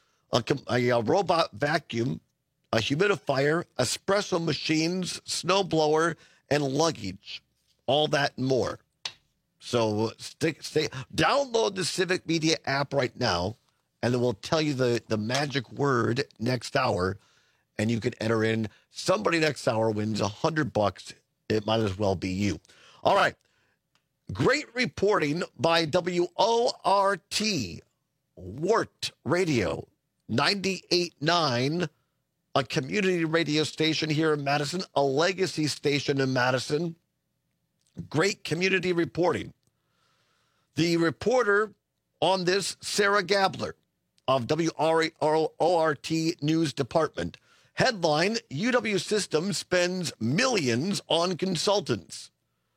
A robot vacuum, a humidifier, espresso machines, snowblower, and luggage. All that and more. So download the Civic Media app right now, and then we'll tell you the magic word next hour, and you can enter in. Somebody next hour wins $100. It might as well be you. All right. Great reporting by WORT, WORT Radio, 98.9, a community radio station here in Madison, a legacy station in Madison. Great community reporting. The reporter on this, Sarah Gabler of WORT News Department. Headline, UW System spends millions on consultants.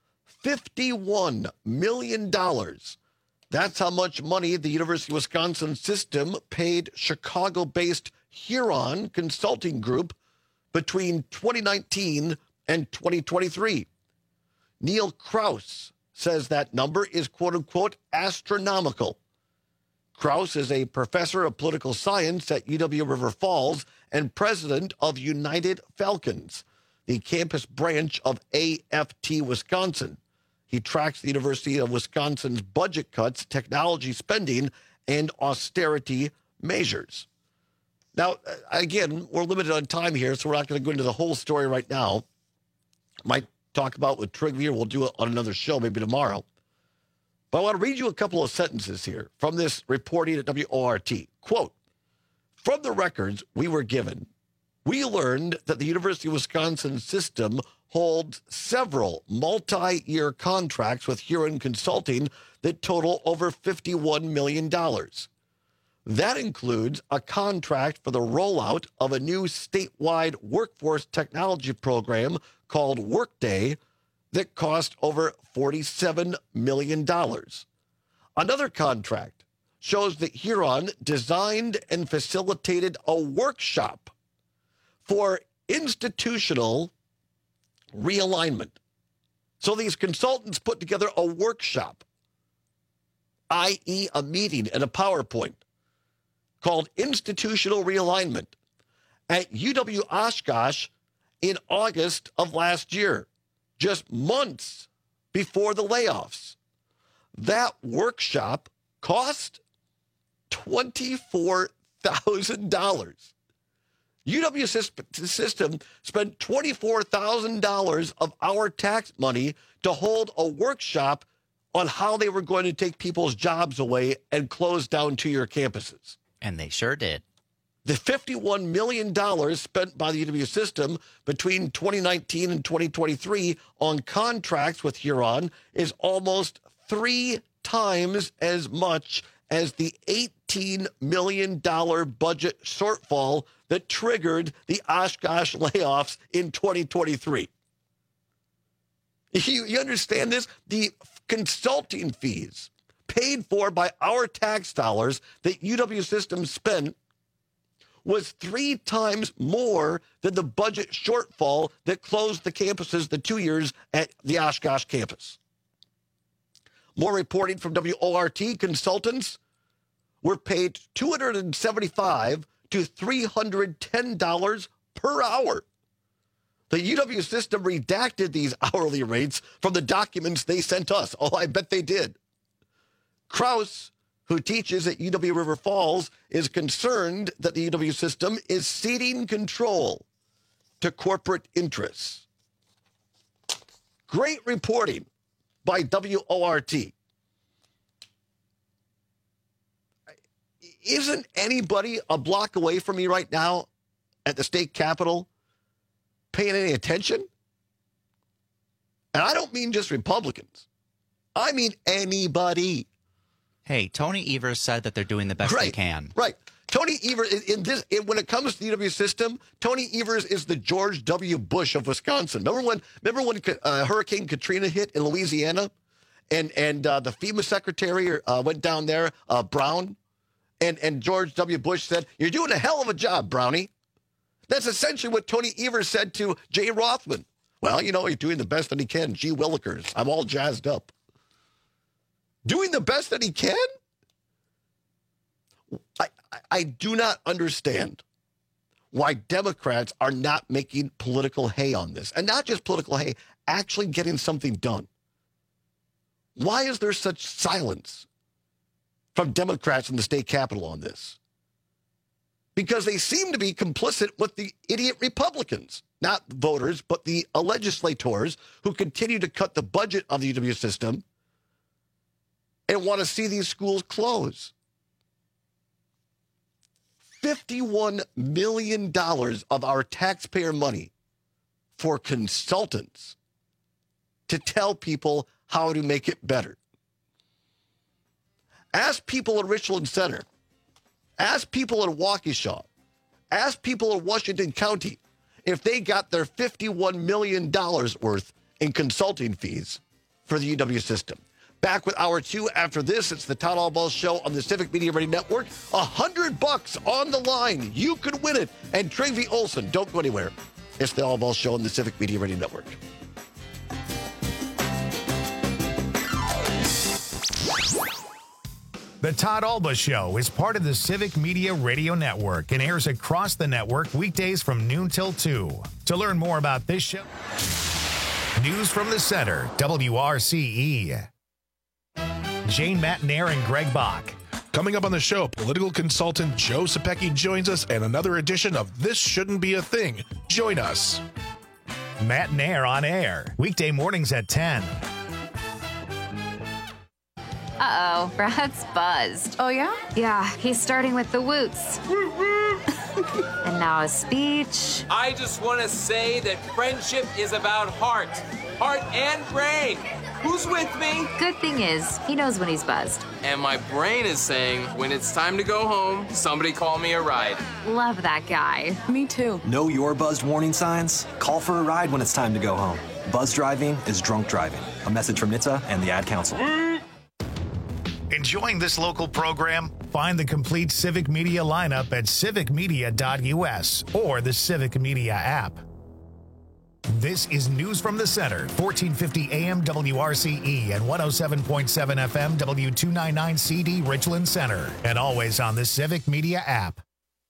$51 million. That's how much money the University of Wisconsin system paid Chicago-based Huron Consulting Group between 2019 and 2023. Neil Krause says that number is, quote unquote, astronomical. Krause is a professor of political science at UW River Falls and president of United Falcons, the campus branch of AFT Wisconsin. He tracks the University of Wisconsin's budget cuts, technology spending, and austerity measures. Now, again, we're limited on time here, so we're not going to go into the whole story right now. Might talk about with Trigvier. We'll do it on another show, maybe tomorrow. But I want to read you a couple of sentences here from this reporting at WORT. Quote, from the records we were given, we learned that the University of Wisconsin system holds several multi-year contracts with Huron Consulting that total over $51 million. That includes a contract for the rollout of a new statewide workforce technology program called Workday that cost over $47 million. Another contract shows that Huron designed and facilitated a workshop for institutional realignment. So these consultants put together a workshop, i.e. a meeting and a PowerPoint, called Institutional Realignment at UW Oshkosh in August of last year, just months before the layoffs. That workshop cost $24,000. UW system spent $24,000 of our tax money to hold a workshop on how they were going to take people's jobs away and close down two-year campuses. And they sure did. The $51 million spent by the UW system between 2019 and 2023 on contracts with Huron is almost 3 times as much as the $18 million budget shortfall that triggered the Oshkosh layoffs in 2023. You understand this? The consulting fees paid for by our tax dollars that UW system spent was 3 times more than the budget shortfall that closed the campuses the 2 years at the Oshkosh campus. More reporting from WORT consultants were paid $275 to $310 per hour. The UW system redacted these hourly rates from the documents they sent us. Oh, I bet they did. Krause, who teaches at UW River Falls, is concerned that the UW system is ceding control to corporate interests. Great reporting by WORT. Isn't anybody a block away from me right now at the state capitol paying any attention? And I don't mean just Republicans. I mean anybody. Hey, Tony Evers said that they're doing the best they can. Right. Tony Evers, when it comes to the UW system, Tony Evers is the George W. Bush of Wisconsin. Remember when Hurricane Katrina hit in Louisiana, and the FEMA secretary went down there, Brown, and George W. Bush said, "You're doing a hell of a job, Brownie." That's essentially what Tony Evers said to Jay Rothman. Well, you know, he's doing the best that he can. Gee willikers, I'm all jazzed up. Doing the best that he can? I do not understand why Democrats are not making political hay on this. And not just political hay, actually getting something done. Why is there such silence from Democrats in the state capitol on this? Because they seem to be complicit with the idiot Republicans, not voters, but the legislators who continue to cut the budget of the UW system and want to see these schools close. $51 million of our taxpayer money for consultants to tell people how to make it better. Ask people in Richland Center. Ask people in Waukesha. Ask people in Washington County if they got their $51 million worth in consulting fees for the UW system. Back with Hour 2 after this. It's the Todd Allball Show on the Civic Media Radio Network. $100 on the line. You could win it. And Trevy Olson, don't go anywhere. It's the Allball Show on the Civic Media Radio Network. The Todd Alba Show is part of the Civic Media Radio Network and airs across the network weekdays from noon till 2. To learn more about this show, News from the Center, WRCE. Jane Matnair and Greg Bach. Coming up on the show, political consultant Joe Sapecki joins us and another edition of This Shouldn't Be a Thing. Join us. Matnair on air, weekday mornings at 10. Uh-oh, Brad's buzzed. Oh, yeah? Yeah, he's starting with the woots. And now a speech. I just want to say that friendship is about heart and brain. Who's with me? Good thing is, he knows when he's buzzed. And my brain is saying, when it's time to go home, somebody call me a ride. Love that guy. Me too. Know your buzzed warning signs? Call for a ride when it's time to go home. Buzz driving is drunk driving. A message from NHTSA and the Ad Council. Enjoying this local program? Find the complete Civic Media lineup at civicmedia.us or the Civic Media app. This is News from the Center, 1450 AM WRCE and 107.7 FM W299 CD Richland Center, and always on the Civic Media app.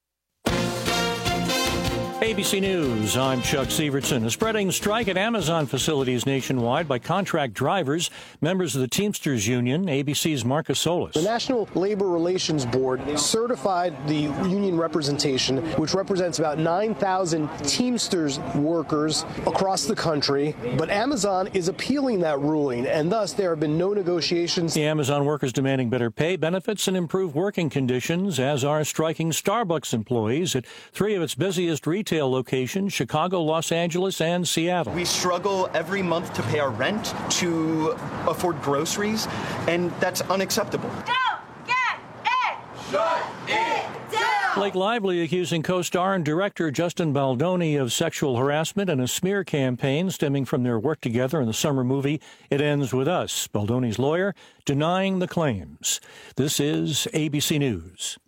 ABC News, I'm Chuck Severson. A spreading strike at Amazon facilities nationwide by contract drivers, members of the Teamsters Union, ABC's Marcus Solis. The National Labor Relations Board certified the union representation, which represents about 9,000 Teamsters workers across the country. But Amazon is appealing that ruling, and thus there have been no negotiations. The Amazon workers demanding better pay, benefits, and improved working conditions, as are striking Starbucks employees at 3 of its busiest retail locations, Chicago, Los Angeles, and Seattle. We struggle every month to pay our rent, to afford groceries, and that's unacceptable. Don't get it! Shut it down! Blake Lively accusing co-star and director Justin Baldoni of sexual harassment and a smear campaign stemming from their work together in the summer movie It Ends With Us. Baldoni's lawyer denying the claims. This is ABC News.